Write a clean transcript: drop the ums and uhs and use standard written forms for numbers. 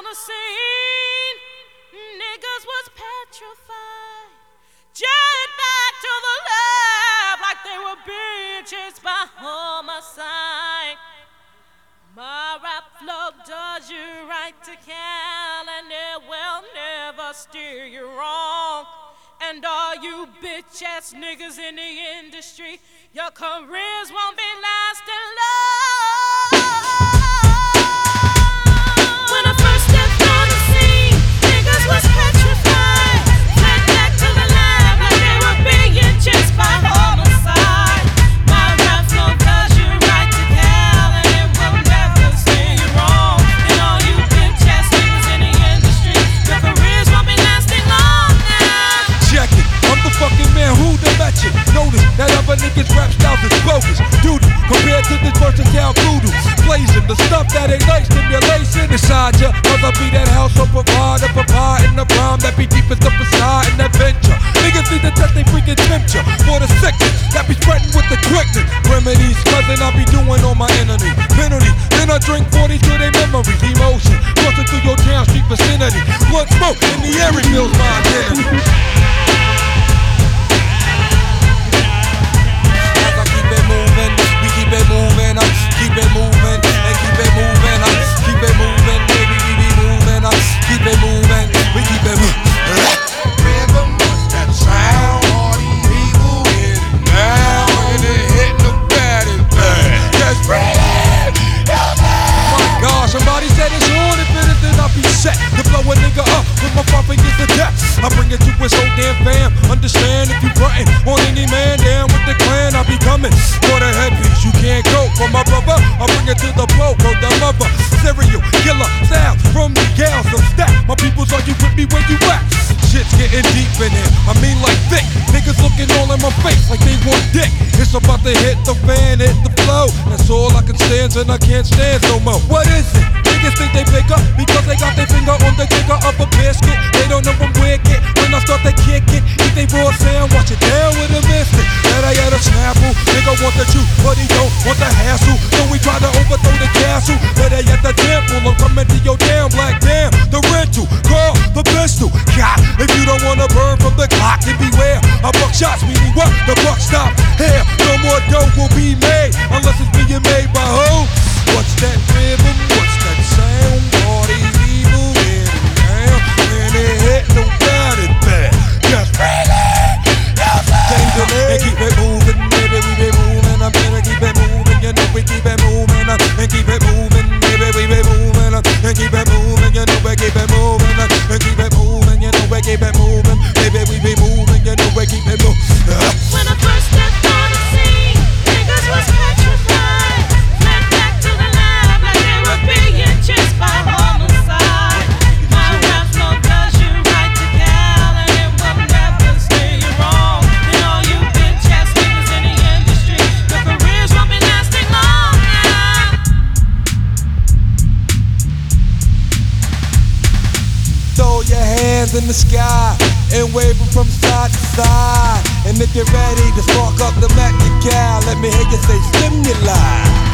the scene, niggas was petrified. Jetted back to the lab like they were being chased by homicide. My rap flow does you right to Cal, and it will never steer you wrong. And all you bitch-ass niggas in the industry, your careers won't be lasting long. When I first stepped on the scene, niggas was petrified. Fled back to the lab like they were being chased by homicide. My rap flow does you right to Cal, and it will never steer you wrong. And all you bitch-ass niggas in the industry, your careers won't be lasting long now. Check it, I'm the fucking man who the mention. Notice that other niggas rap styles is bogus. Doodle, compared to this versatile voodoo. Blazing the stuff that ain't like stimulation inside ya. Cause I be that house of provider, provide in the rhyme that be deepest up inside an adventure. Niggas need to test they freaking temperature for the sickness that be spreading with the quickness. Remedies, cousin, I be doing on my enemy. Penalty, then I drink 40 to their memories. Emotion, crossing through your town street vicinity. Blood smoke in the air reveals my identity. Keep it moving, keep it moving, and keep it moving, keep it moving, baby, we be moving, keep it moving, we keep it moving. Rhythm, what's that sound? All these people in it now, and it hit the baddest bad. Just breathe, my God, somebody said it's on, if it is then I'll be set to blow a nigga up with my bumping is the death. I bring it to his whole damn fam. Understand if you frontin' on any man down with the clan, I'll be coming for the headpiece. You can't go for my brother. I bring it to the pogo, the mother. Serial killer style from the gals of stack. My peoples, are you with me where you at? Shit's getting deep in here. I mean like thick. Niggas looking all in my face like they want dick. It's about to hit the fan, hit the flow. That's all I can stand and I can't stand no more. What is it? Niggas think they bigger because they got their finger on the trigger of a biscuit. They don't know I'm wicked. When I start to kick it, eat they raw sound, watch it down with a mystic. That I got a snapple. Nigga want the truth, but he don't want the hassle. So we try to overthrow the castle. But they at the temple, I'm coming to your damn black damn. The rental, call the pistol. God, if you don't wanna burn from the clock, then beware. A buck shots, meaning what? The buck stop here. No more dough will be made unless it's being made by who? What's that rhythm? What's that sound? All these people in it now, and they hit no doubt it bad. Just really, and keep it moving, baby, we be moving. I'm gonna keep it moving, you know we keep it moving. And keep it moving, baby, we be moving. And keep it moving, you know we keep it moving. And keep it moving, you know we keep it moving. Baby, we be moving, you know we keep it moving. When I first stepped on the scene, niggas was petrified. Fled back to the lab like they were being chased by homicide. My rap flow does you right to Cal, and it will never steer you wrong. And all you bitch-ass niggas in the industry, your careers won't be lasting long now. Throw your hands in the sky and wave them from side to side. And if you're ready to spark up the magic cow, let me hear you say stimuli.